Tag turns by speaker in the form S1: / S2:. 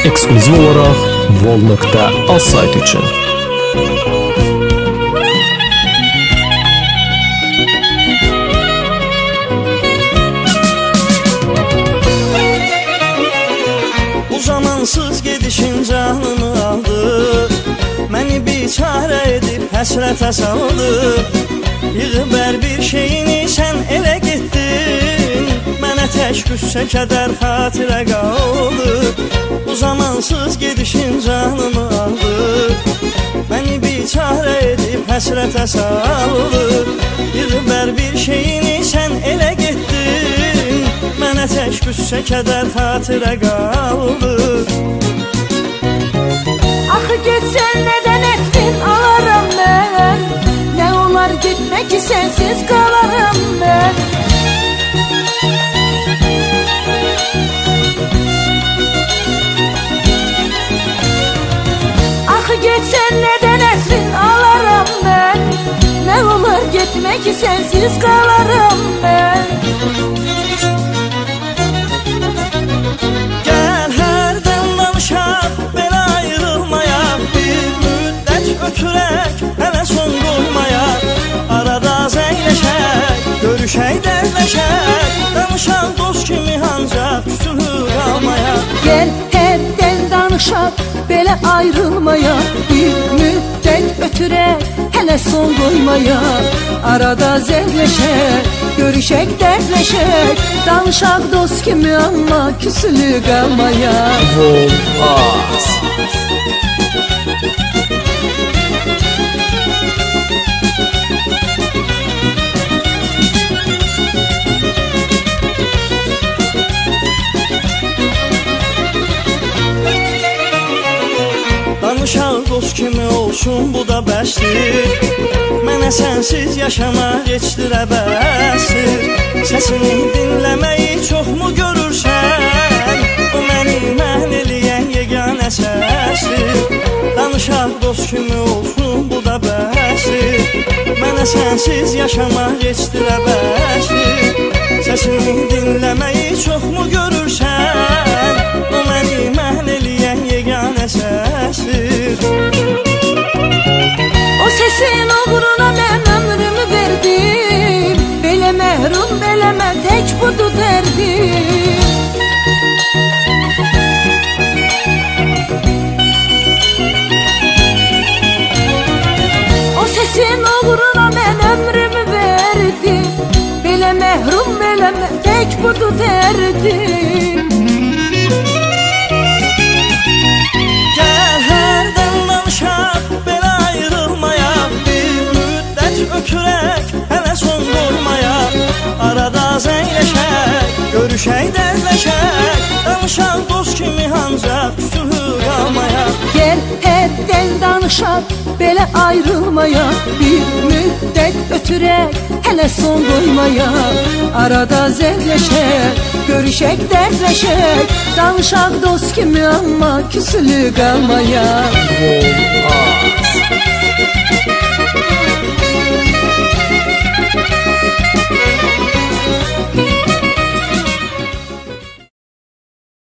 S1: ekskluziv olaraq Vol.az sayti üçün.
S2: Bu zamansız gedişin canımı aldı, məni biçarə edib həsrətə saldı. Yığıb hər bir şeyini sən elə getdin, mənə tək qüssə kədər xatirə qaldı. Bu zamansız gedişin canımı aldı, məni biçarə edib həsrətə saldı. Yığıb hər bir şeyini sən elə getdin, mənə tək qüssə kədər xatirə qaldı.
S3: Axı getsən nədən etdin alaram mən, nə olar getmə ki sənsiz qalaram mən. Axı getsən nədən etdin alaram mən, nə olar getmə ki sənsiz qalaram mən.
S2: Gəl hərdən danışaq, belə ayrılmayaq, bir müddət ötürək, hələ son qoymayaq. Arada zəngləşək, görüşək, dərdləşək, danışaq dost kimi ancaq küsülü qalmayaq.
S3: Gəl hərdən danışaq, belə ayrılmayaq, bir müddət ötürək, hələ son qoymayaq. Arada zəngləşək, görüşək, dərdləşək, danışaq dost kimi amma küsülü qalmayaq.
S1: Vol.az.
S2: Danışaq dost kimi olsun, bu da bəsdir. Mənə sənsiz yaşamaq geçdirə bəsdir. Səsini dinləməyi çoxmu görürsən, o məni mən eləyən yeganə səsdir. Danışaq dost kimi olsun, bu da bəsdir. Mənə sənsiz yaşamaq geçdirə bəsdir. Səsini dinləməyi çoxmu görürsən, o məni mən eləyən yeganə səsdir.
S3: O səsin uğruna mən ömrümü verdim, belə məhrum beləmə tək budur dərdim. O səsin uğruna mən ömrümü verdim, belə məhrum beləmə tək budur dərdim.
S2: Gəl hərdən danışaq, belə ayrılmayaq, bir müddət ötürək, hələ son qoymayaq. Arada zəngləşək, görüşək, dərdləşək, danışaq dost kimi ancaq küsülü qalmayaq.
S3: Gəl həddən danışaq, belə ayrılmayaq, bir müddət ötürək, hələ son qoymayaq. Arada zəngləşək, görüşək, dərdləşək, danışaq dost kimi amma küsülü qalmayaq.
S1: Vol.az.